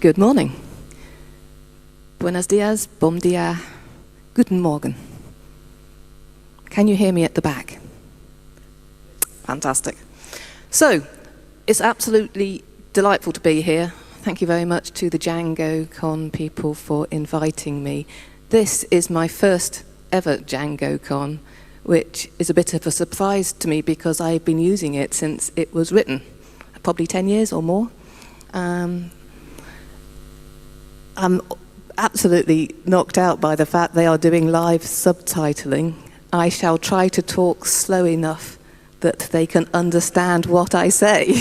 Good morning. Buenos dias, bom dia, guten Morgen. Can you hear me at the back? Fantastic. So, it's absolutely delightful to be here. Thank you very much to the DjangoCon people for inviting me. This is my first ever DjangoCon, which is a bit of a surprise to me because I've been using it since it was written, probably 10 years or more. I'm absolutely knocked out by the fact they are doing live subtitling. I shall try to talk slow enough that they can understand what I say.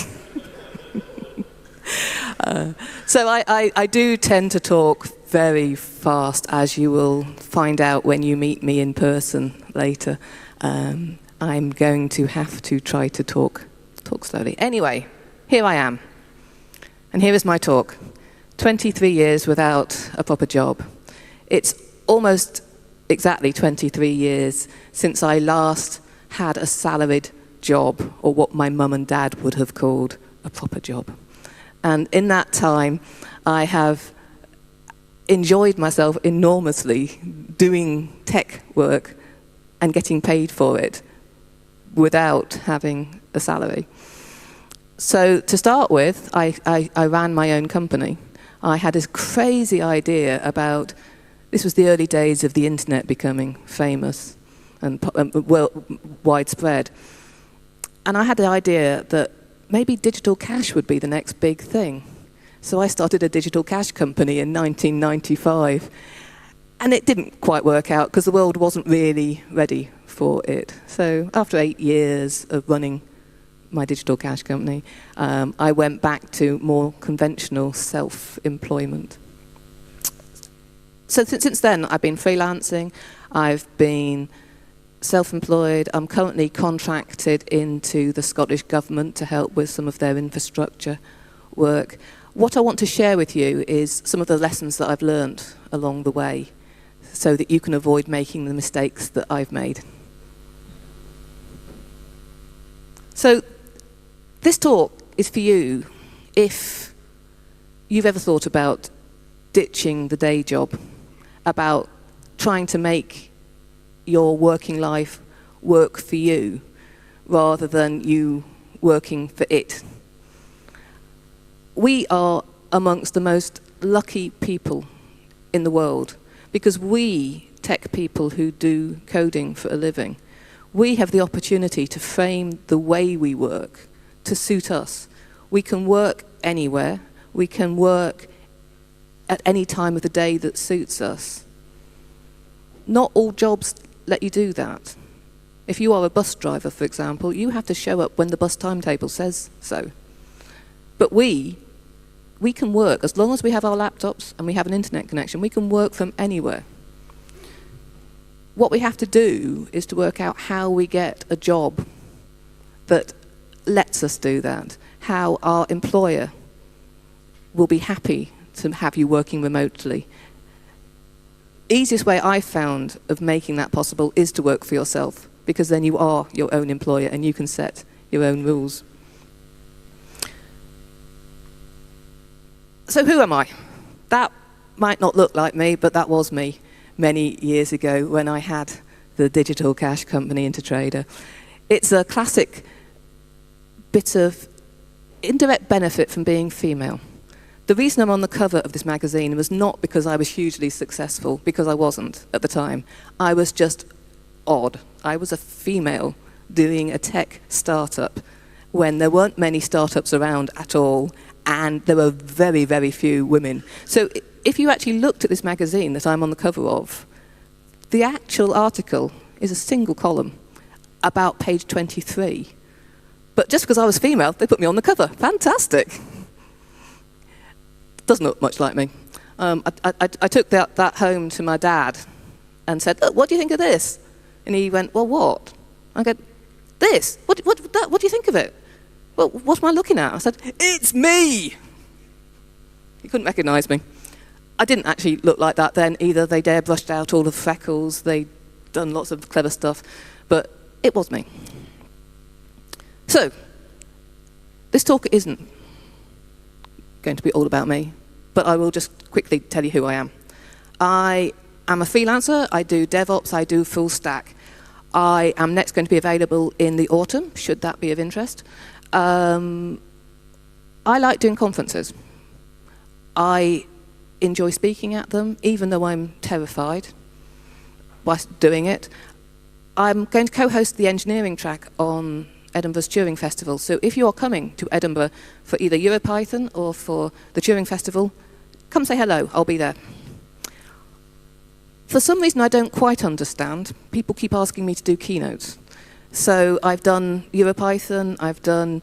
So I do tend to talk very fast, as you will find out when you meet me in person later. I'm going to have to try to talk slowly. Anyway, here I am. And here is my talk. 23 years without a proper job. It's almost exactly 23 years since I last had a salaried job, or what my mum and dad would have called a proper job. And in that time, I have enjoyed myself enormously doing tech work and getting paid for it without having a salary. So to start with, I ran my own company. I had this crazy idea about, this was the early days of the internet becoming famous and widespread. And I had the idea that maybe digital cash would be the next big thing. So I started a digital cash company in 1995. And it didn't quite work out because the world wasn't really ready for it. So after 8 years of running my digital cash company, I went back to more conventional self-employment. So since then, I've been freelancing, I've been self-employed, I'm currently contracted into the Scottish Government to help with some of their infrastructure work. What I want to share with you is some of the lessons that I've learned along the way, so that you can avoid making the mistakes that I've made. So, this talk is for you if you've ever thought about ditching the day job, about trying to make your working life work for you rather than you working for it. We are amongst the most lucky people in the world because we, tech people who do coding for a living, we have the opportunity to frame the way we work to suit us. We can work anywhere. We can work at any time of the day that suits us. Not all jobs let you do that. If you are a bus driver, for example, you have to show up when the bus timetable says so. But we can work, as long as we have our laptops and we have an internet connection, we can work from anywhere. What we have to do is to work out how we get a job that lets us do that, how our employer will be happy to have you working remotely. Easiest way I've found of making that possible is to work for yourself, because then you are your own employer and you can set your own rules. So who am I? That might not look like me, but that was me many years ago when I had the digital cash company Intertrader. It's a classic bit of indirect benefit from being female. The reason I'm on the cover of this magazine was not because I was hugely successful, because I wasn't at the time. I was just odd. I was a female doing a tech startup when there weren't many startups around at all, and there were very, very few women. So if you actually looked at this magazine that I'm on the cover of, the actual article is a single column about page 23. But just because I was female, they put me on the cover. Fantastic. Doesn't look much like me. I took that home to my dad and said, "Oh, what do you think of this?" And he went, "Well, what?" I go, "This? What do you think of it?" "Well, what am I looking at?" I said, "It's me!" He couldn't recognize me. I didn't actually look like that then either. They'd airbrushed out all the freckles. They'd done lots of clever stuff. But it was me. So, this talk isn't going to be all about me. but I will just quickly tell you who I am. I am a freelancer. I do DevOps. I do full stack. I am next going to be available in the autumn, should that be of interest. I like doing conferences. I enjoy speaking at them, even though I'm terrified whilst doing it. I'm going to co-host the engineering track on Edinburgh's Turing Festival. So if you're coming to Edinburgh for either EuroPython or for the Turing Festival, come say hello, I'll be there. For some reason I don't quite understand, people keep asking me to do keynotes. So I've done EuroPython, I've done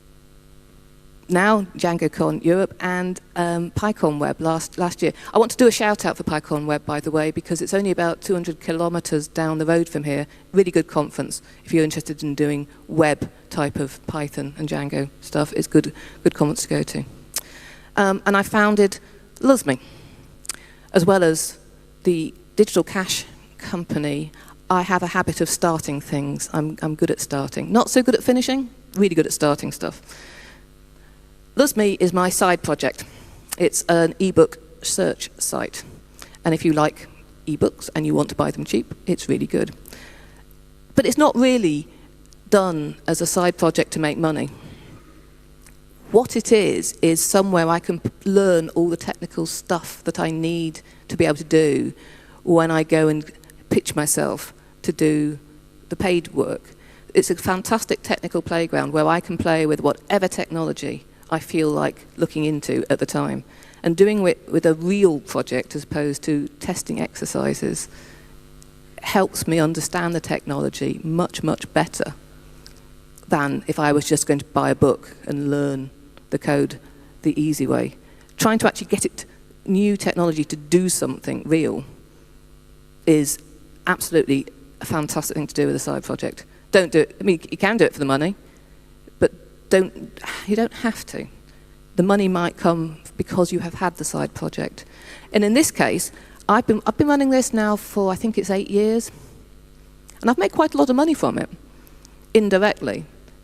now DjangoCon Europe and PyCon Web last year. I want to do a shout out for PyCon Web, by the way, because it's only about 200 kilometers down the road from here. Really good conference. If you're interested in doing web type of Python and Django stuff, it's good conference to go to. And I founded Luzme, as well as the digital cash company. I have a habit of starting things. I'm good at starting. Not so good at finishing, really good at starting stuff. Luzme is my side project. It's an ebook search site. And if you like ebooks and you want to buy them cheap, it's really good. But it's not really done as a side project to make money. What it is somewhere I can learn all the technical stuff that I need to be able to do when I go and pitch myself to do the paid work. It's a fantastic technical playground where I can play with whatever technology I feel like looking into at the time. And doing it with a real project as opposed to testing exercises helps me understand the technology much, much better than if I was just going to buy a book and learn the code the easy way. Trying to actually get it, new technology, to do something real is absolutely a fantastic thing to do with a side project. Don't do it. I mean, you can do it for the money, but you don't have to. The money might come because you have had the side project. And in this case, I've been running this now for, I think it's 8 years, and I've made quite a lot of money from it, indirectly.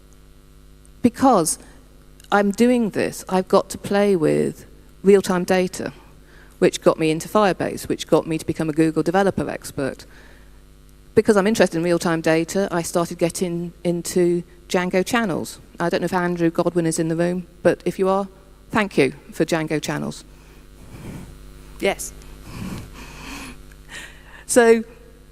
Because I'm doing this, I've got to play with real-time data, which got me into Firebase, which got me to become a Google developer expert. Because I'm interested in real-time data, I started getting into Django channels. I don't know if Andrew Godwin is in the room, but if you are, thank you for Django channels. Yes. So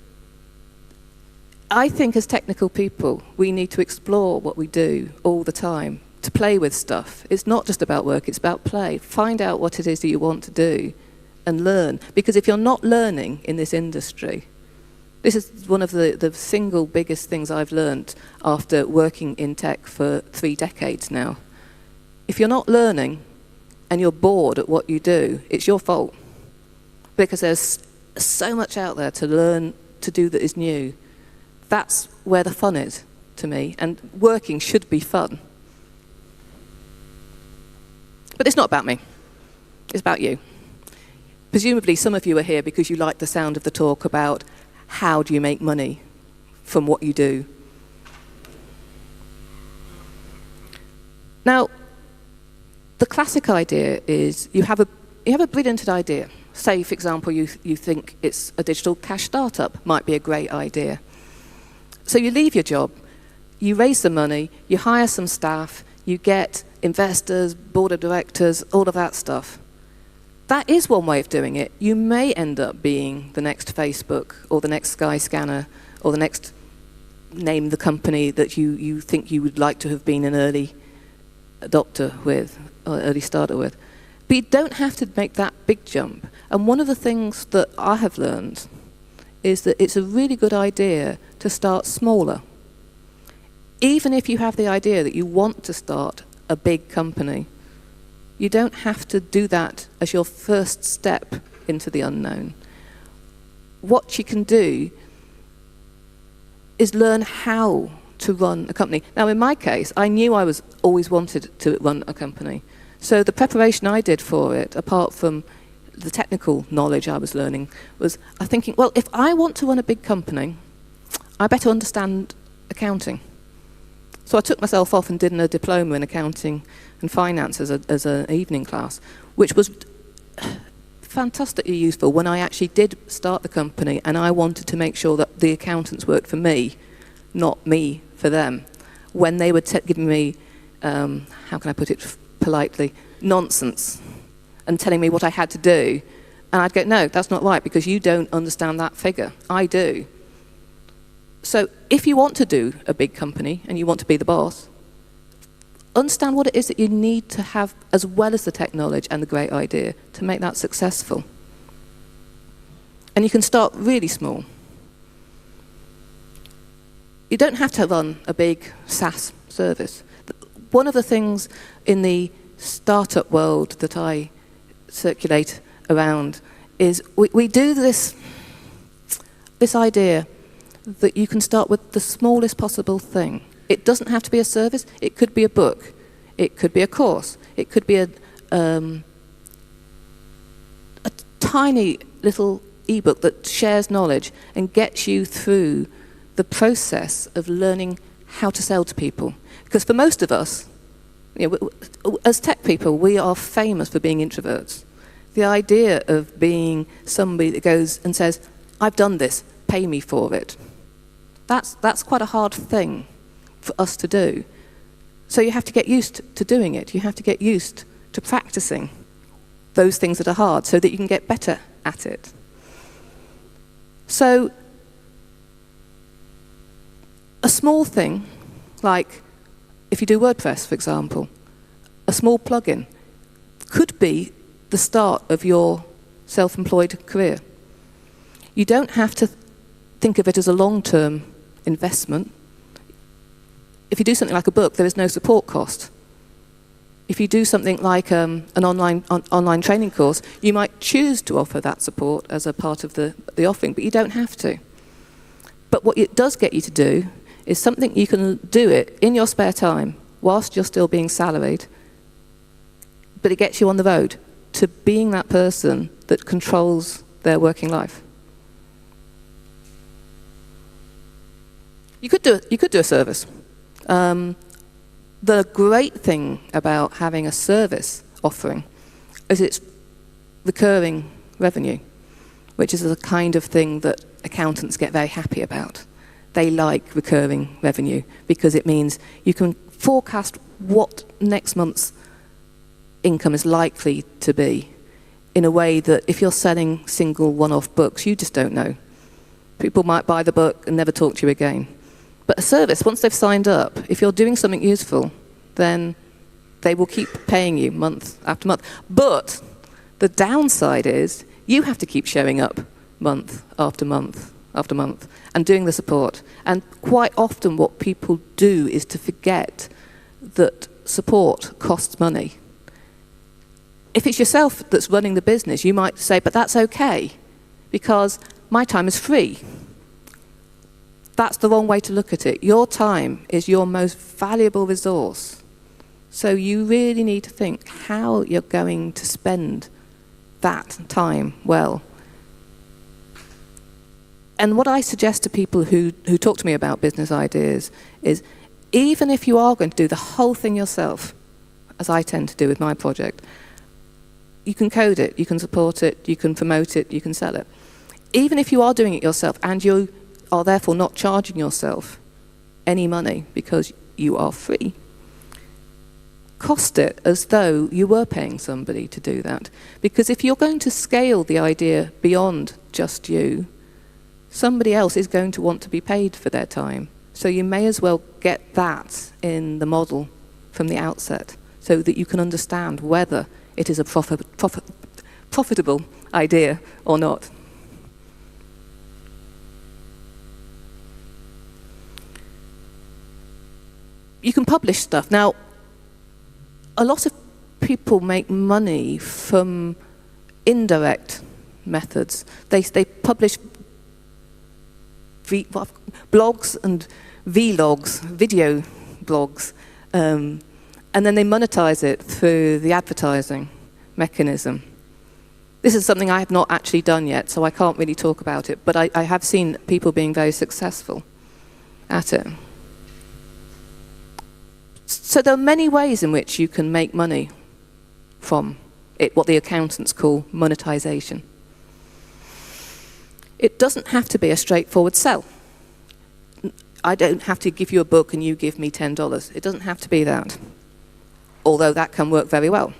I think as technical people, we need to explore what we do all the time, to play with stuff. It's not just about work, it's about play. Find out what it is that you want to do and learn. Because if you're not learning in this industry, this is one of the single biggest things I've learned after working in tech for 3 decades now. If you're not learning and you're bored at what you do, it's your fault. Because there's so much out there to learn to do that is new. That's where the fun is, to me. And working should be fun. But it's not about me. It's about you. Presumably some of you are here because you like the sound of the talk about how do you make money from what you do. Now, the classic idea is you have a brilliant idea. Say, for example, you think it's a digital cash startup might be a great idea. So you leave your job, you raise the money, you hire some staff, you get investors, board of directors, all of that stuff. That is one way of doing it. You may end up being the next Facebook or the next Skyscanner or the next, name the company that you think you would like to have been an early adopter with, or early starter with. But you don't have to make that big jump. And one of the things that I have learned is that it's a really good idea to start smaller. Even if you have the idea that you want to start a big company, you don't have to do that as your first step into the unknown. What you can do is learn how to run a company. Now, in my case, I knew I was always wanted to run a company. So the preparation I did for it, apart from the technical knowledge I was learning, was thinking, well, if I want to run a big company, I better understand accounting. So I took myself off and did a diploma in accounting and finance as an evening class, which was fantastically useful when I actually did start the company and I wanted to make sure that the accountants worked for me, not me for them. When they were giving me, how can I put it politely, nonsense and telling me what I had to do. And I'd go, no, that's not right because you don't understand that figure. I do. So if you want to do a big company and you want to be the boss, understand what it is that you need to have as well as the tech knowledge and the great idea to make that successful. And you can start really small. You don't have to run a big SaaS service. One of the things in the startup world that I circulate around is we do this idea that you can start with the smallest possible thing. It doesn't have to be a service. It could be a book. It could be a course. It could be a tiny little ebook that shares knowledge and gets you through the process of learning how to sell to people. Because for most of us, as tech people, we are famous for being introverts. The idea of being somebody that goes and says, I've done this, pay me for it. That's quite a hard thing for us to do. So you have to get used to doing it. You have to get used to practicing those things that are hard so that you can get better at it. So a small thing, like if you do WordPress, for example, a small plugin could be the start of your self-employed career. You don't have to think of it as a long-term investment. If you do something like a book, there is no support cost. If you do something like an online training course, you might choose to offer that support as a part of the offering, but you don't have to. But what it does get you to do is something you can do it in your spare time whilst you're still being salaried, but it gets you on the road to being that person that controls their working life. You could do a service. The great thing about having a service offering is it's recurring revenue, which is the kind of thing that accountants get very happy about. They like recurring revenue because it means you can forecast what next month's income is likely to be in a way that if you're selling single one-off books, you just don't know. People might buy the book and never talk to you again. But a service, once they've signed up, if you're doing something useful, then they will keep paying you month after month. But the downside is you have to keep showing up month after month after month and doing the support. And quite often what people do is to forget that support costs money. If it's yourself that's running the business, you might say, but that's okay, because my time is free. That's the wrong way to look at it. Your time is your most valuable resource. So you really need to think how you're going to spend that time well. And what I suggest to people who talk to me about business ideas is, even if you are going to do the whole thing yourself, as I tend to do with my project, you can code it, you can support it, you can promote it, you can sell it. Even if you are doing it yourself and you are therefore not charging yourself any money because you are free, cost it as though you were paying somebody to do that. Because if you're going to scale the idea beyond just you, somebody else is going to want to be paid for their time. So you may as well get that in the model from the outset so that you can understand whether it is a profitable idea or not. You can publish stuff. Now, a lot of people make money from indirect methods. They publish blogs and vlogs, video blogs, and then they monetize it through the advertising mechanism. This is something I have not actually done yet, so I can't really talk about it, but I have seen people being very successful at it. So there are many ways in which you can make money from what the accountants call monetization. It doesn't have to be a straightforward sell. I don't have to give you a book and you give me $10. It doesn't have to be that, although that can work very well.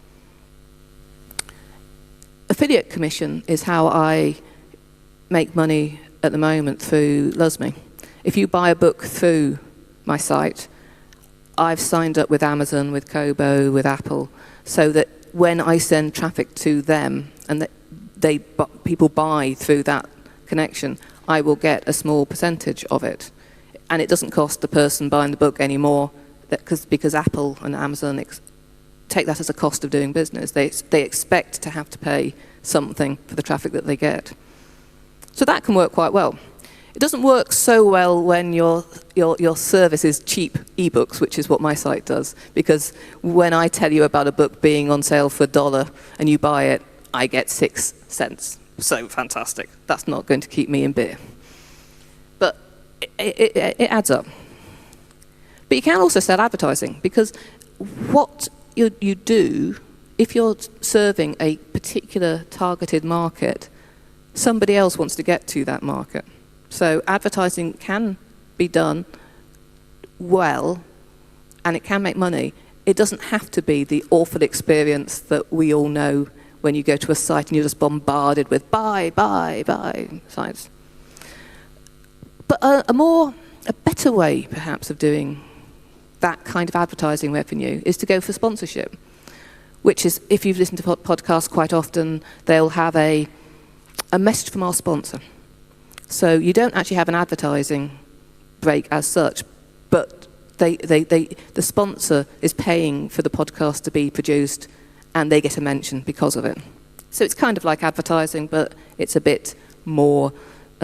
Affiliate commission is how I make money at the moment through Luzme. If you buy a book through my site, I've signed up with Amazon, with Kobo, with Apple, so that when I send traffic to them and that people buy through that connection, I will get a small percentage of it. And it doesn't cost the person buying the book anymore because Apple and Amazon take that as a cost of doing business. They expect to have to pay something for the traffic that they get. So that can work quite well. It doesn't work so well when your service is cheap ebooks, which is what my site does, because when I tell you about a book being on sale for $1 and you buy it, I get 6 cents. So fantastic. That's not going to keep me in beer. But it adds up. But you can also sell advertising, because what you do, if you're serving a particular targeted market, somebody else wants to get to that market. So advertising can be done well, and it can make money. It doesn't have to be the awful experience that we all know when you go to a site and you're just bombarded with buy sites. But a better way, perhaps, of doing that kind of advertising revenue is to go for sponsorship, which is, if you've listened to podcasts quite often, they'll have a message from our sponsor. So you don't actually have an advertising break as such, but the sponsor is paying for the podcast to be produced, and they get a mention because of it. So it's kind of like advertising, but it's a bit more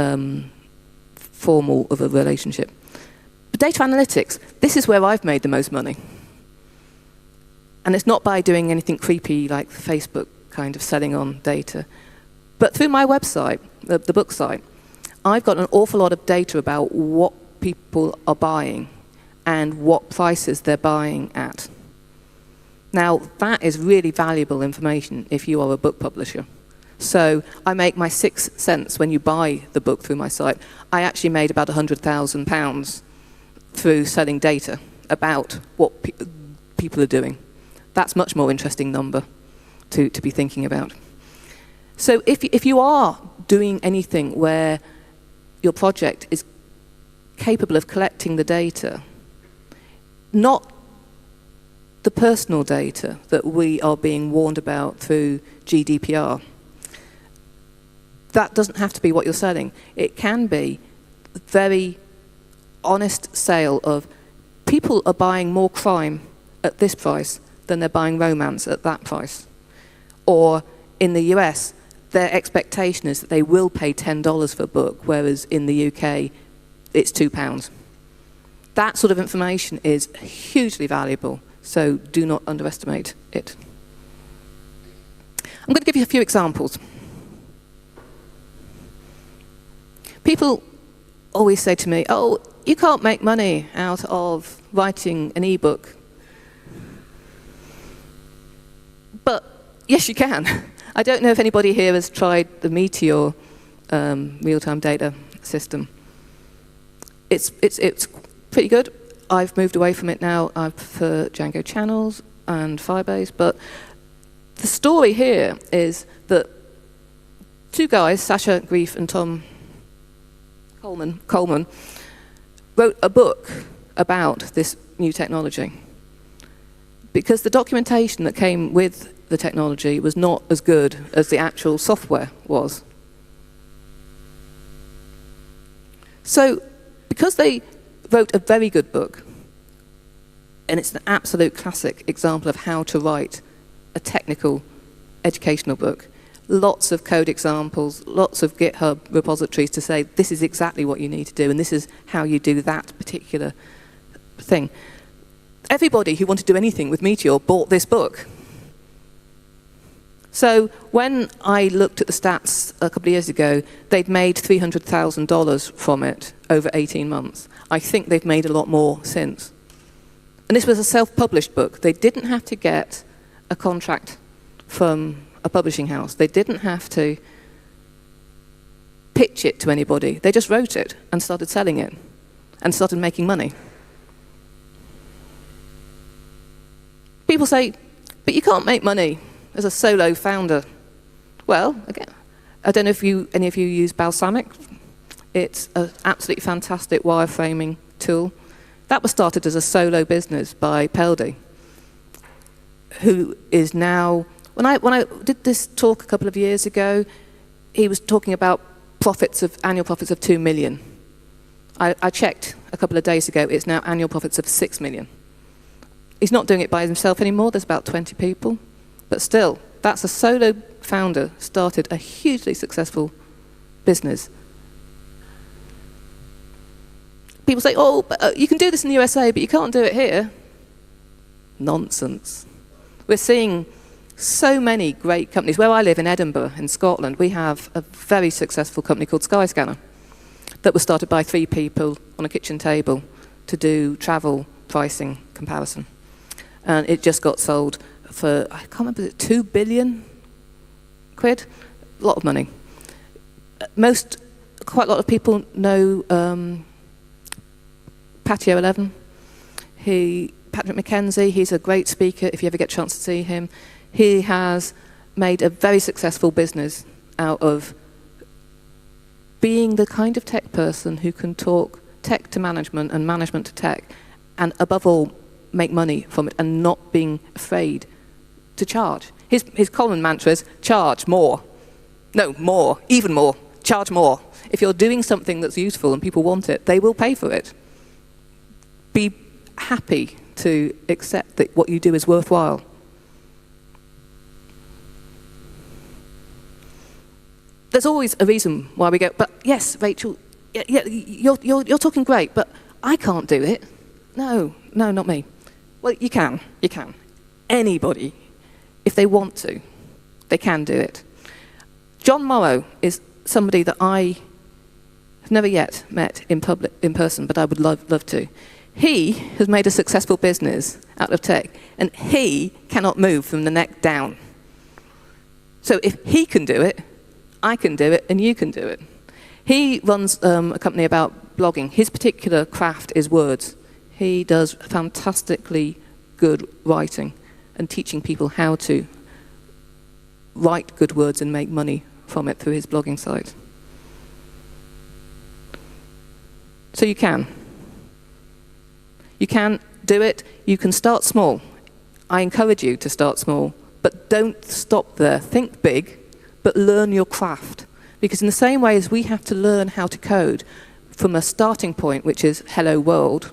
formal of a relationship. But data analytics, this is where I've made the most money. And it's not by doing anything creepy like Facebook kind of selling on data, but through my website, the book site, I've got an awful lot of data about what people are buying and what prices they're buying at. Now, that is really valuable information if you are a book publisher. So I make my 6 cents when you buy the book through my site. I actually made about £100,000 through selling data about what people are doing. That's a much more interesting number to be thinking about. So if you are doing anything where your project is capable of collecting the data, not the personal data that we are being warned about through GDPR, that doesn't have to be what you're selling. It can be a very honest sale of people are buying more crime at this price than they're buying romance at that price. Or in the US, their expectation is that they will pay $10 for a book, whereas in the UK, it's £2. That sort of information is hugely valuable, so do not underestimate it. I'm going to give you a few examples. People always say to me, oh, you can't make money out of writing an ebook. But yes, you can. I don't know if anybody here has tried the Meteor real-time data system. It's pretty good. I've moved away from it now. I prefer Django Channels and Firebase. But the story here is that 2 guys, Sasha Grief and Tom Coleman, wrote a book about this new technology, because the documentation that came with the technology was not as good as the actual software was. So, because they wrote a very good book, and it's an absolute classic example of how to write a technical educational book, lots of code examples, lots of GitHub repositories to say this is exactly what you need to do and this is how you do that particular thing. Everybody who wanted to do anything with Meteor bought this book. So when I looked at the stats a couple of years ago, they'd made $300,000 from it over 18 months. I think they've made a lot more since. And this was a self-published book. They didn't have to get a contract from a publishing house. They didn't have to pitch it to anybody. They just wrote it and started selling it and started making money. People say, but you can't make money as a solo founder. Well, again, I don't know if any of you use Balsamiq. It's an absolutely fantastic wireframing tool. That was started as a solo business by Peldy, who is now, when I did this talk a couple of years ago, he was talking about annual profits of 2 million. I checked a couple of days ago, it's now annual profits of 6 million. He's not doing it by himself anymore, there's about 20 people, but still, that's a solo founder started a hugely successful business. People say, oh, but, you can do this in the USA, but you can't do it here. Nonsense. We're seeing so many great companies. Where I live in Edinburgh, in Scotland, we have a very successful company called Skyscanner that was started by 3 people on a kitchen table to do travel pricing comparison. And it just got sold for, I can't remember, 2 billion quid? A lot of money. Quite a lot of people know Patio 11. Patrick McKenzie, he's a great speaker if you ever get a chance to see him. He has made a very successful business out of being the kind of tech person who can talk tech to management and management to tech, and above all, make money from it and not being afraid to charge. His common mantra is charge more. No, more, even more, charge more. If you're doing something that's useful and people want it, they will pay for it. Be happy to accept that what you do is worthwhile. There's always a reason why we go, but yes, Rachel, yeah, you're talking great, but I can't do it. No, not me. Well, you can. Anybody, if they want to, they can do it. John Morrow is somebody that I have never yet met in person, but I would love to. He has made a successful business out of tech, and he cannot move from the neck down. So if he can do it, I can do it, and you can do it. He runs a company about blogging. His particular craft is words. He does fantastically good writing and teaching people how to write good words and make money from it through his blogging site. So you can. You can do it. You can start small. I encourage you to start small, but don't stop there. Think big, but learn your craft. Because in the same way as we have to learn how to code from a starting point, which is hello world,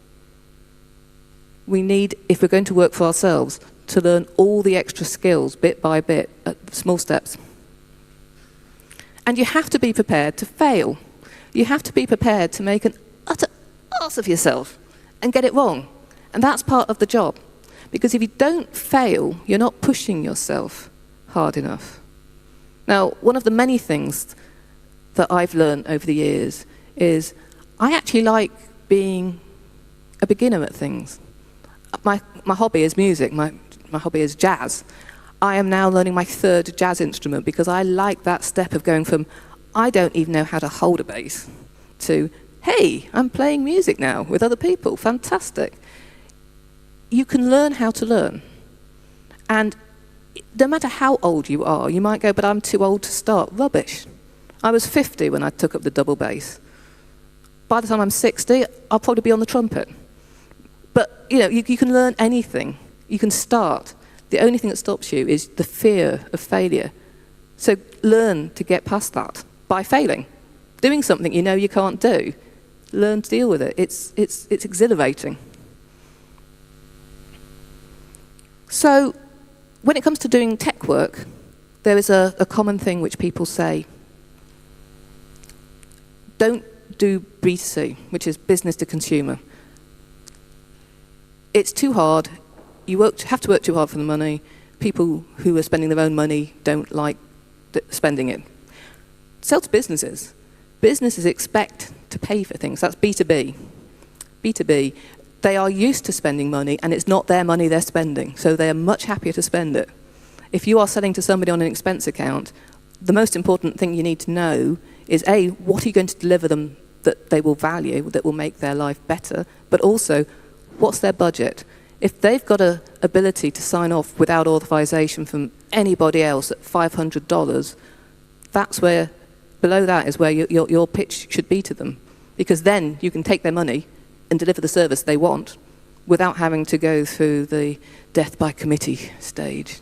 we need, if we're going to work for ourselves, to learn all the extra skills bit by bit at small steps. And you have to be prepared to fail. You have to be prepared to make an utter ass of yourself and get it wrong. And that's part of the job. Because if you don't fail, you're not pushing yourself hard enough. Now, one of the many things that I've learned over the years is I actually like being a beginner at things. My hobby is music, my hobby is jazz. I am now learning my 3rd jazz instrument because I like that step of going from, I don't even know how to hold a bass, to, hey, I'm playing music now with other people, fantastic. You can learn how to learn. And no matter how old you are, you might go, but I'm too old to start. Rubbish. I was 50 when I took up the double bass. By the time I'm 60, I'll probably be on the trumpet. But you can learn anything. You can start. The only thing that stops you is the fear of failure. So learn to get past that by failing. Doing something you know you can't do. Learn to deal with it. It's exhilarating. So when it comes to doing tech work, there is a common thing which people say. Don't do B2C, which is business to consumer. It's too hard. You have to work too hard for the money. People who are spending their own money don't like spending it. Sell to businesses. Businesses expect to pay for things. That's B2B. B2B, they are used to spending money, and it's not their money they're spending, so they are much happier to spend it. If you are selling to somebody on an expense account, the most important thing you need to know is A, what are you going to deliver them that they will value, that will make their life better, but also, what's their budget? If they've got an ability to sign off without authorization from anybody else at $500, that's where, below that is where your pitch should be to them. Because then you can take their money and deliver the service they want without having to go through the death by committee stage.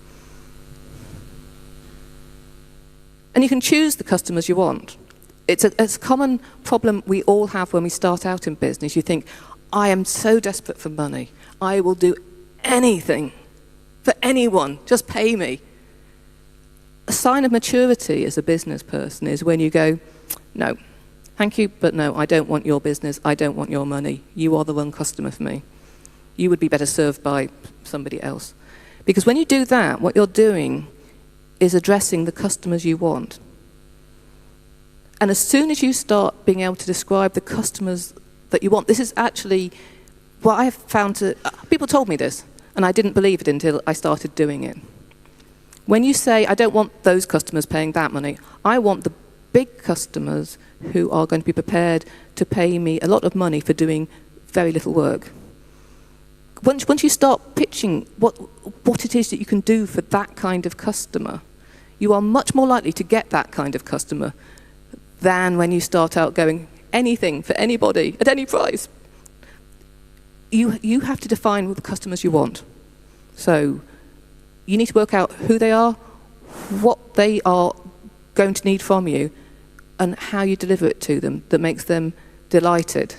And you can choose the customers you want. It's a common problem we all have when we start out in business. You think, I am so desperate for money. I will do anything for anyone. Just pay me. A sign of maturity as a business person is when you go, no, thank you, but no, I don't want your business. I don't want your money. You are the wrong customer for me. You would be better served by somebody else. Because when you do that, what you're doing is addressing the customers you want. And as soon as you start being able to describe the customers that you want, this is actually what I have found to... people told me this, and I didn't believe it until I started doing it. When you say, I don't want those customers paying that money, I want the big customers who are going to be prepared to pay me a lot of money for doing very little work. Once you start pitching what it is that you can do for that kind of customer, you are much more likely to get that kind of customer than when you start out going anything for anybody at any price. You have to define what the customers you want. So you need to work out who they are, what they are going to need from you, and how you deliver it to them that makes them delighted.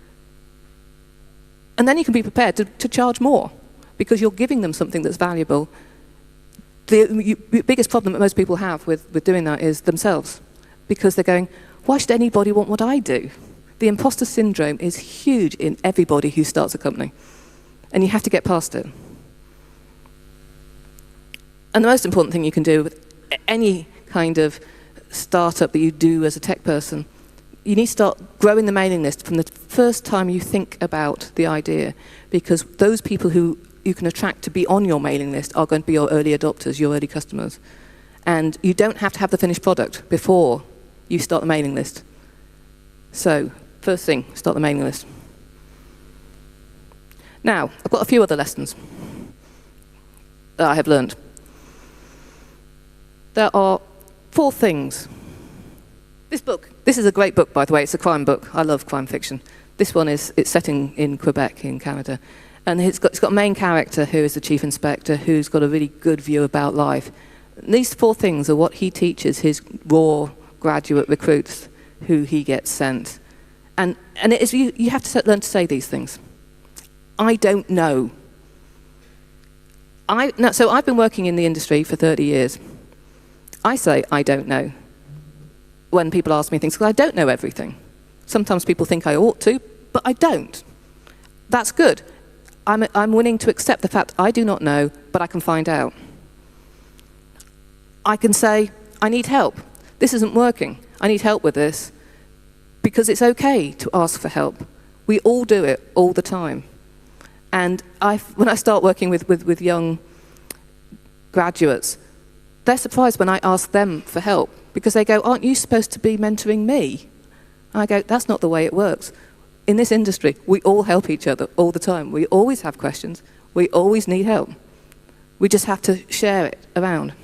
And then you can be prepared to charge more because you're giving them something that's valuable. The biggest problem that most people have with doing that is themselves, because they're going, why should anybody want what I do? The imposter syndrome is huge in everybody who starts a company, and you have to get past it. And the most important thing you can do with any kind of startup that you do as a tech person, you need to start growing the mailing list from the first time you think about the idea, because those people who you can attract to be on your mailing list are going to be your early adopters, your early customers. And you don't have to have the finished product before you start the mailing list. So, first thing, start the mailing list. Now, I've got a few other lessons that I have learned. There are 4 things. This is a great book, by the way. It's a crime book. I love crime fiction. This one it's set in Quebec, in Canada. And it's got a main character who is the chief inspector, who's got a really good view about life. And these 4 things are what he teaches his raw graduate recruits who he gets sent. And it is, you have to learn to say these things. I don't know. So I've been working in the industry for 30 years. I say I don't know when people ask me things, because I don't know everything. Sometimes people think I ought to, but I don't. That's good. I'm willing to accept the fact I do not know, but I can find out. I can say, I need help. This isn't working. I need help with this. Because it's okay to ask for help. We all do it all the time. And when I start working with young graduates, they're surprised when I ask them for help, because they go, aren't you supposed to be mentoring me? I go, that's not the way it works. In this industry, we all help each other all the time. We always have questions. We always need help. We just have to share it around.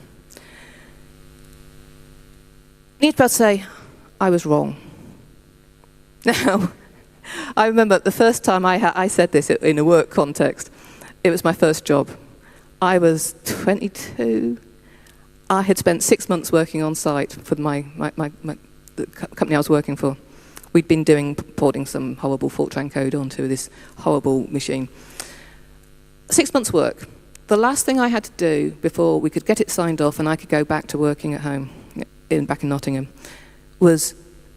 You need to be able to say, I was wrong. Now, I remember the first time I said this in a work context. It was my first job. I was 22. I had spent 6 months working on site for the company I was working for. We'd been porting some horrible Fortran code onto this horrible machine. 6 months' work. The last thing I had to do before we could get it signed off and I could go back to working at home, back in Nottingham, was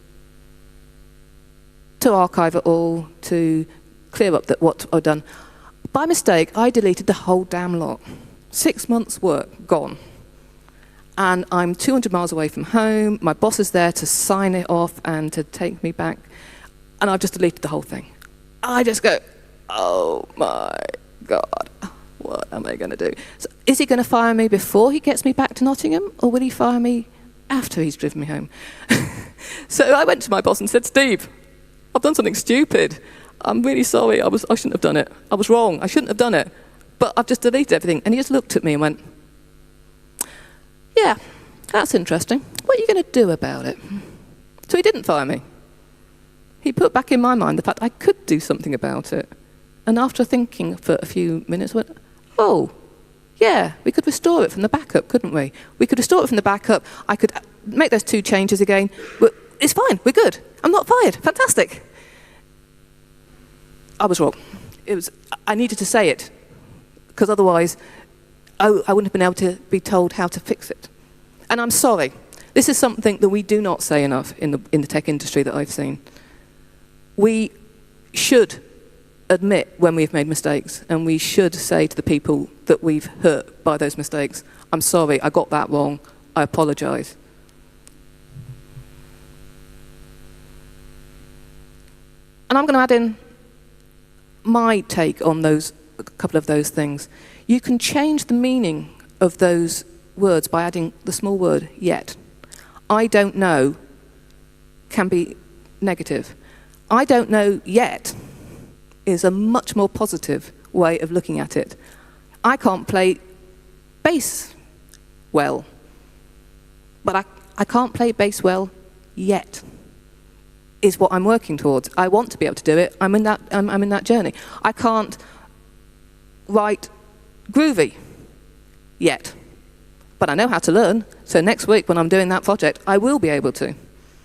to archive it all, to clear up what I'd done. By mistake, I deleted the whole damn lot. 6 months' work gone. And I'm 200 miles away from home. My boss is there to sign it off and to take me back. And I've just deleted the whole thing. I just go, oh my God, what am I going to do? So is he going to fire me before he gets me back to Nottingham, or will he fire me after he's driven me home? So I went to my boss and said, Steve, I've done something stupid. I'm really sorry. I shouldn't have done it. I was wrong. I shouldn't have done it. But I've just deleted everything. And he just looked at me and went, yeah, that's interesting. What are you going to do about it? So he didn't fire me. He put back in my mind the fact I could do something about it. And after thinking for a few minutes, I went, oh, yeah, we could restore it from the backup, couldn't we? We could restore it from the backup. I could make those 2 changes again. It's fine. We're good. I'm not fired. Fantastic. I was wrong. I needed to say it, because otherwise I wouldn't have been able to be told how to fix it. And I'm sorry. This is something that we do not say enough in the tech industry that I've seen. We should admit when we've made mistakes, and we should say to the people that we've hurt by those mistakes, I'm sorry, I got that wrong, I apologise. And I'm going to add in my take on a couple of those things. You can change the meaning of those words by adding the small word yet. I don't know can be negative. I don't know yet is a much more positive way of looking at it. I can't play bass well, but I can't play bass well yet, is what I'm working towards. I want to be able to do it. I'm in that journey. I can't write groovy yet, but I know how to learn. So next week when I'm doing that project, I will be able to.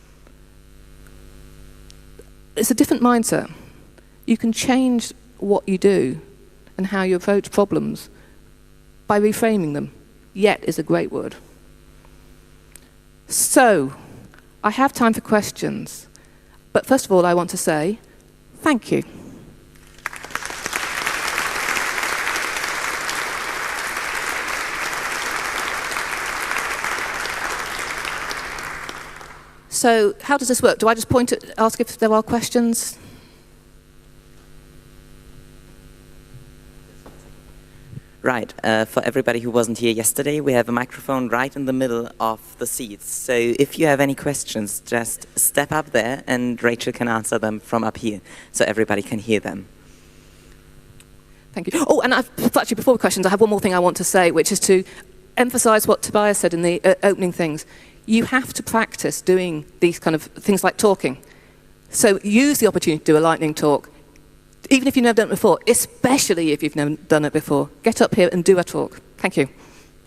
It's a different mindset. You can change what you do and how you approach problems by reframing them. Yet is a great word. So, I have time for questions. But first of all, I want to say thank you. So, how does this work? Do I just ask if there are questions? Right, for everybody who wasn't here yesterday, we have a microphone right in the middle of the seats. So if you have any questions, just step up there and Rachel can answer them from up here, so everybody can hear them. Thank you. Oh, and actually, before the questions, I have one more thing I want to say, which is to emphasize what Tobias said in the opening things. You have to practice doing these kind of things like talking. So use the opportunity to do a lightning talk. Even if you've never done it before, especially if you've never done it before, get up here and do a talk. Thank you.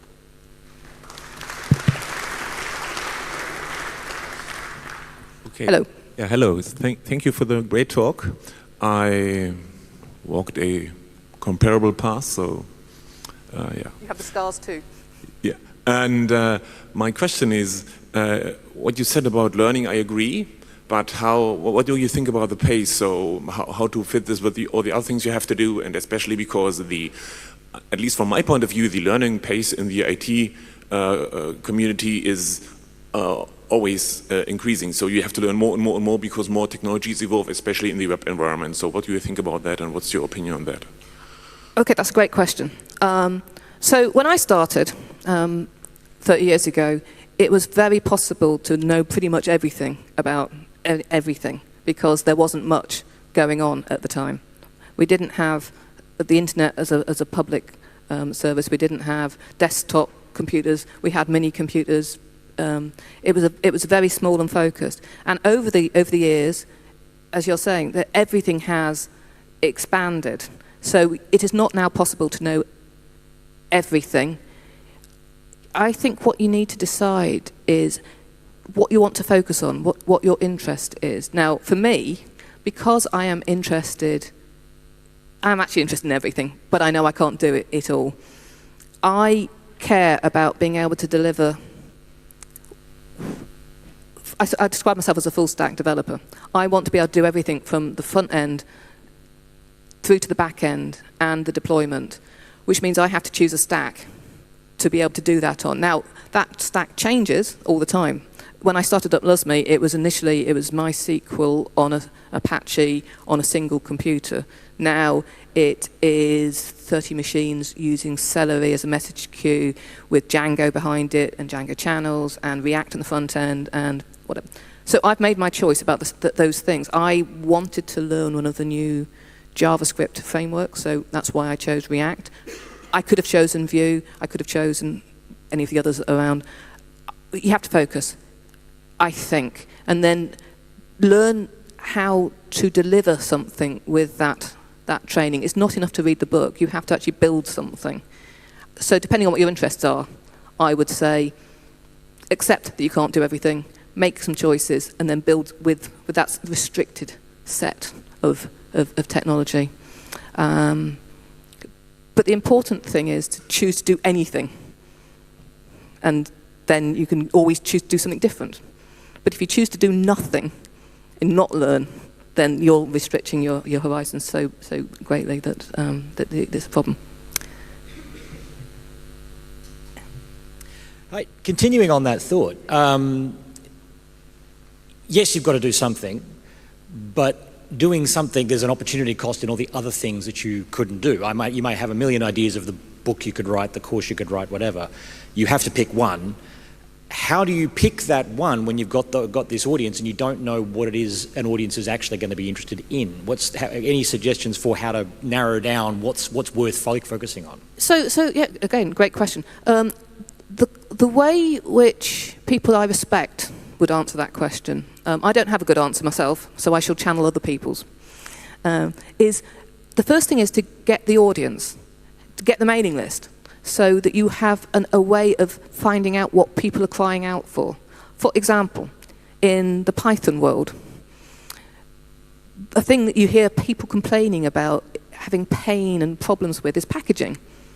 Okay. Hello. Yeah, hello. Thank you for the great talk. I walked a comparable path, so yeah. You have the scars too. Yeah, and my question is, what you said about learning, I agree. But what do you think about the pace? So how to fit this with all the other things you have to do, and especially because at least from my point of view, the learning pace in the IT community is always increasing. So you have to learn more and more and more because more technologies evolve, especially in the web environment. So what do you think about that, and what's your opinion on that? Okay, that's a great question. So when I started 30 years ago, it was very possible to know pretty much everything about everything because there wasn't much going on at the time. We didn't have the internet as a public service. We didn't have desktop computers. We had mini computers. It was very small and focused. And over the years, as you're saying, that everything has expanded. So it is not now possible to know everything. I think what you need to decide is what you want to focus on, what your interest is. Now, for me, because I am interested, I'm actually interested in everything, but I know I can't do it all. I care about being able to deliver. I describe myself as a full stack developer. I want to be able to do everything from the front end through to the back end and the deployment, which means I have to choose a stack to be able to do that on. Now, that stack changes all the time. When I started up Lusme, it was MySQL on Apache on a single computer. Now It is 30 machines using Celery as a message queue with Django behind it and Django channels and React in the front end and whatever. So I've made my choice about those things. I wanted to learn one of the new JavaScript frameworks, so that's why I chose React. I could have chosen Vue. I could have chosen any of the others around. You have to focus, I think, and then learn how to deliver something with that training. It's not enough to read the book. You have to actually build something. So depending on what your interests are, I would say accept that you can't do everything, make some choices, and then build with that restricted set of technology. But the important thing is to choose to do anything. And then you can always choose to do something different. But if you choose to do nothing and not learn, then you're restricting your horizons so greatly that there's a problem. Right, continuing on that thought, yes, you've got to do something, but doing something, there's an opportunity cost in all the other things that you couldn't do. You might have a million ideas of the book you could write, the course you could write, whatever. You have to pick one. How do you pick that one when you've got this audience and you don't know what it is an audience is actually going to be interested in? Any suggestions for how to narrow down what's worth focusing on? So yeah, again, great question. The way which people I respect would answer that question, I don't have a good answer myself, so I shall channel other people's, is the first thing is to get the audience, to get the mailing list, so that you have a way of finding out what people are crying out for. For example, in the Python world, a thing that you hear people complaining about having pain and problems with is packaging.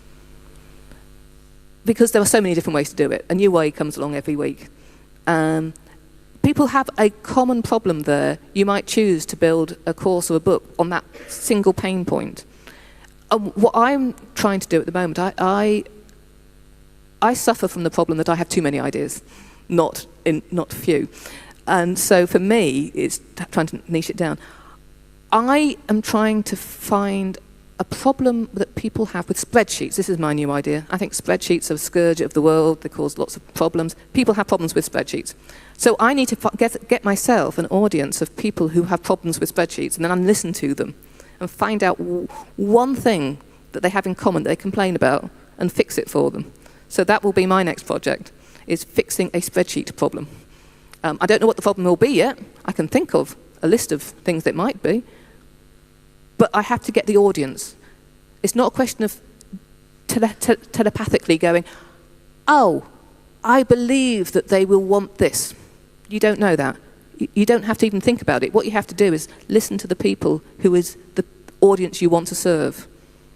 Because there are so many different ways to do it. A new way comes along every week. People have a common problem there. You might choose to build a course or a book on that single pain point. What I'm trying to do at the moment, I suffer from the problem that I have too many ideas, not few. And so for me, it's trying to niche it down. I am trying to find a problem that people have with spreadsheets. This is my new idea. I think spreadsheets are a scourge of the world. They cause lots of problems. People have problems with spreadsheets. So I need to get myself an audience of people who have problems with spreadsheets, and then I listen to them and find out one thing that they have in common that they complain about and fix it for them. So that will be my next project, is fixing a spreadsheet problem. I don't know what the problem will be yet. I can think of a list of things that might be. But I have to get the audience. It's not a question of telepathically going, oh, I believe that they will want this. You don't know that. You don't have to even think about it. What you have to do is listen to the people who is the audience you want to serve.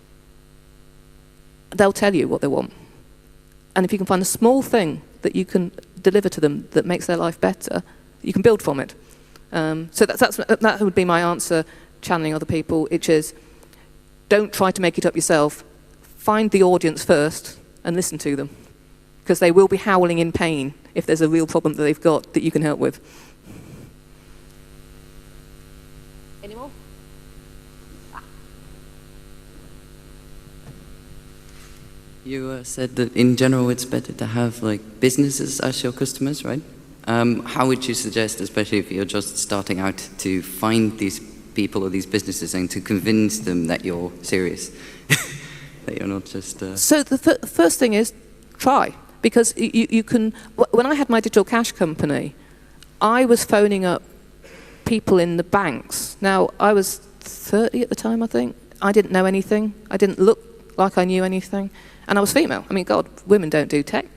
They'll tell you what they want. And if you can find a small thing that you can deliver to them that makes their life better, you can build from it. So that would be my answer, channeling other people, which is don't try to make it up yourself. Find the audience first and listen to them. Because they will be howling in pain if there's a real problem that they've got that you can help with. Any more? You said that in general it's better to have like businesses as your customers, right? How would you suggest, especially if you're just starting out, to find these people or these businesses and to convince them that you're serious, that you're not just... So the first thing is try. Because you can, when I had my digital cash company, I was phoning up people in the banks. Now, I was 30 at the time, I think. I didn't know anything. I didn't look like I knew anything. And I was female. I mean, God, women don't do tech.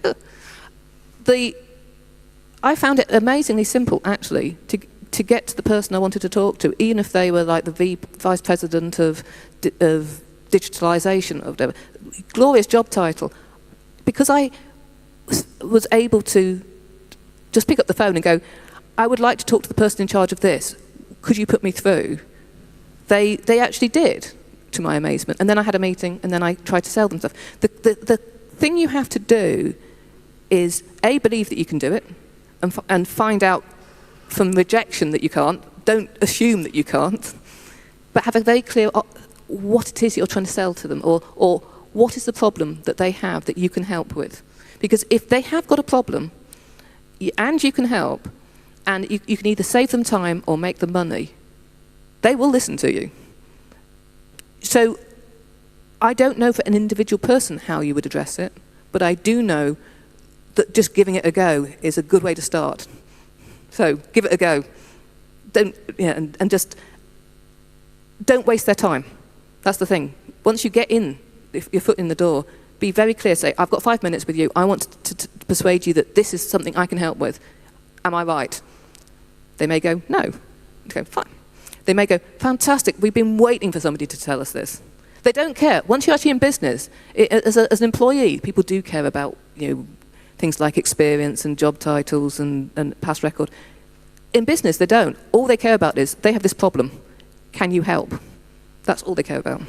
I found it amazingly simple, actually, to get to the person I wanted to talk to, even if they were like the vice president of digitalization or whatever. Glorious job title. Because I was able to just pick up the phone and go, I would like to talk to the person in charge of this. Could you put me through? They actually did, to my amazement. And then I had a meeting, and then I tried to sell them stuff. The thing you have to do is, A, believe that you can do it, and find out from rejection that you can't. Don't assume that you can't. But have a very clear what it is you're trying to sell to them, or what is the problem that they have that you can help with. Because if they have got a problem, and you can help, and you can either save them time or make them money, they will listen to you. So I don't know for an individual person how you would address it, but I do know that just giving it a go is a good way to start. So give it a go. And just don't waste their time. That's the thing. Once you get in, your foot in the door, be very clear. Say, I've got 5 minutes with you. I want to persuade you that this is something I can help with. Am I right? They may go, no. Okay, fine. They may go, fantastic. We've been waiting for somebody to tell us this. They don't care. Once you're actually in business, as an employee, people do care about things like experience and job titles and past record. In business, they don't. All they care about is they have this problem. Can you help? That's all they care about.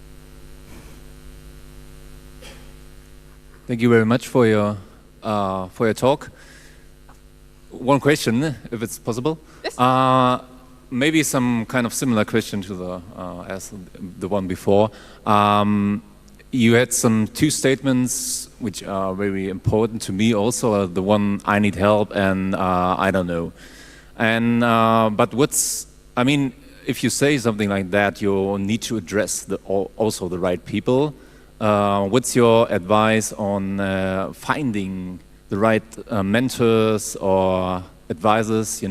Thank you very much for your talk. One question, if it's possible. Yes. Maybe some kind of similar question to as the one before. You had some two statements which are very important to me also. The one, I need help, and I don't know. And but if you say something like that, you need to address also the right people. What's your advice on finding the right mentors or advisors?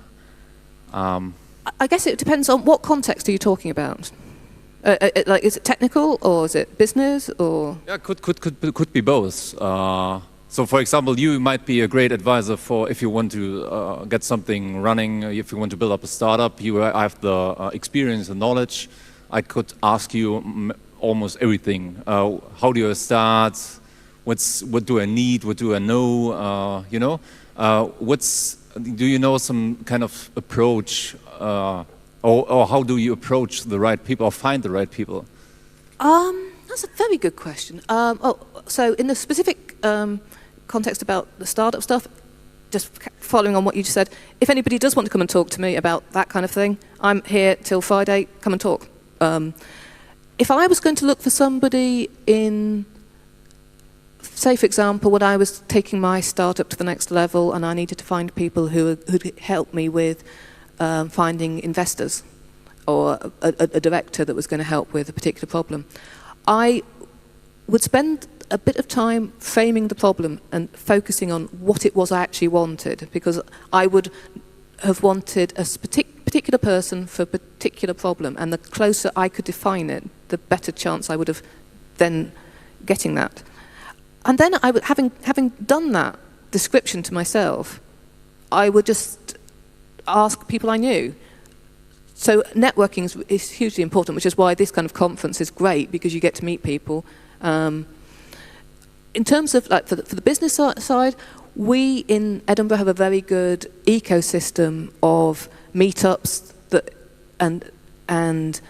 I guess it depends on what context are you talking about. Is it technical or is it business or? Yeah, could be both. So, for example, you might be a great advisor for if you want to get something running, if you want to build up a startup. You have the experience and knowledge. I could ask you almost everything. How do you start? What do I need? What do I know? Do you know some kind of approach, or how do you approach the right people or find the right people? That's a very good question. So in the specific context about the startup stuff, just following on what you just said, if anybody does want to come and talk to me about that kind of thing, I'm here till Friday. Come and talk. If I was going to look for somebody in, say for example, when I was taking my startup to the next level and I needed to find people who'd help me with finding investors or a director that was going to help with a particular problem, I would spend a bit of time framing the problem and focusing on what it was I actually wanted, because I would have wanted a particular person for a particular problem, and the closer I could define it, the better chance I would have then getting that. And then I would, having done that description to myself, I would just ask people I knew. So networking is hugely important, which is why this kind of conference is great, because you get to meet people. In terms of for the business side, we in Edinburgh have a very good ecosystem of meetups and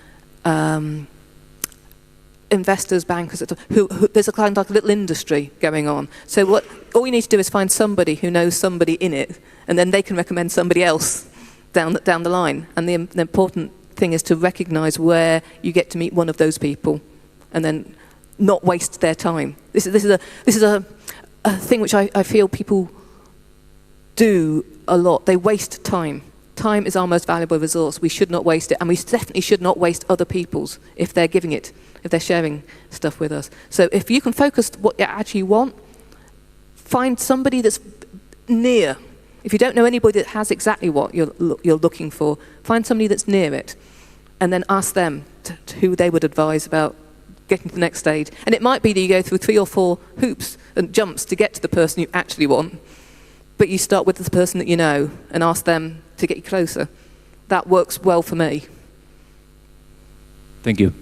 investors, bankers, who there's a kind of little industry going on. So all you need to do is find somebody who knows somebody in it, and then they can recommend somebody else down the line. And the important thing is to recognise where you get to meet one of those people, and then not waste their time. This is a thing which I feel people do a lot. They waste time. Time is our most valuable resource. We should not waste it, and we definitely should not waste other people's if they're giving it, if they're sharing stuff with us. So if you can focus what you actually want, find somebody that's near. If you don't know anybody that has exactly what you're looking for, find somebody that's near it, and then ask them who they would advise about getting to the next stage. And it might be that you go through 3 or 4 hoops and jumps to get to the person you actually want, but you start with the person that you know and ask them to get you closer. That works well for me. Thank you.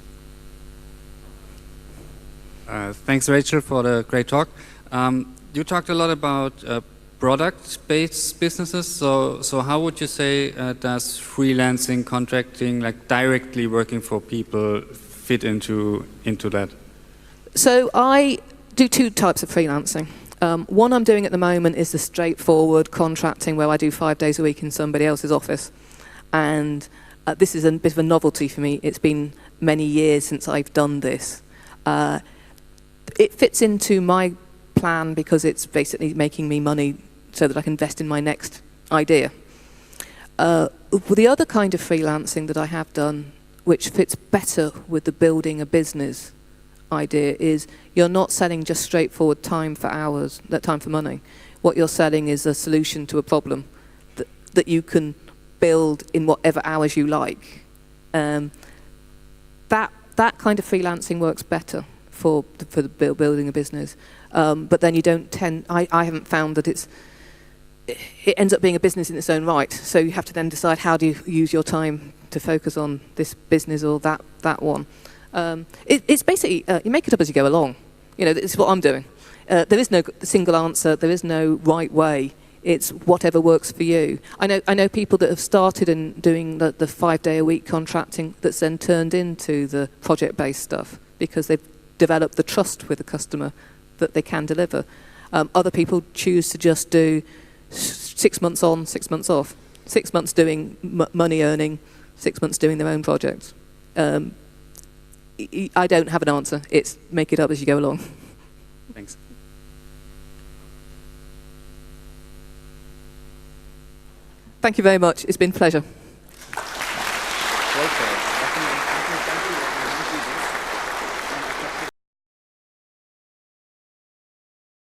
Thanks, Rachel, for the great talk. You talked a lot about product-based businesses. So how would you say does freelancing, contracting, like directly working for people, fit into that? So I do 2 types of freelancing. One I'm doing at the moment is the straightforward contracting where I do 5 days a week in somebody else's office. And this is a bit of a novelty for me. It's been many years since I've done this. It fits into my plan because it's basically making me money so that I can invest in my next idea. The other kind of freelancing that I have done, which fits better with the building a business idea, is you're not selling just straightforward time for hours, time for money. What you're selling is a solution to a problem that you can build in whatever hours you like. That kind of freelancing works better for the building a business. But then you don't tend, I haven't found that it ends up being a business in its own right. So you have to then decide how do you use your time to focus on this business or that one. It's basically, you make it up as you go along. You know, this is what I'm doing. There is no single answer. There is no right way. It's whatever works for you. I know people that have started in doing the 5-day-a-week contracting that's then turned into the project-based stuff because they've developed the trust with the customer that they can deliver. Other people choose to just do 6 months on, 6 months off. 6 months doing money earning, 6 months doing their own projects. I don't have an answer. It's make it up as you go along. Thanks. Thank you very much. It's been a pleasure. Great.